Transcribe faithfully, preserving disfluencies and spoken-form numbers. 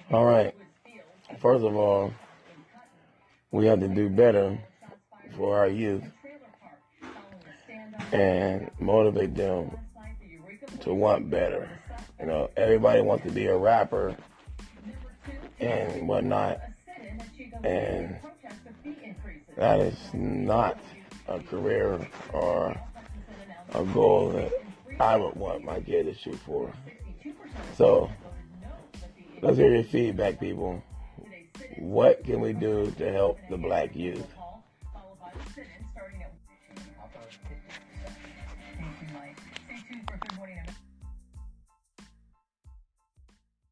All right. First of all, we have to do better for our youth and motivate them to want better. You know, everybody wants to be a rapper and whatnot, and that is not a career or a goal that I would want my kid to shoot for. So, let's hear your feedback, people. What can we do to help the black youth? Thank you, Mike. Stay tuned for Good Morning America.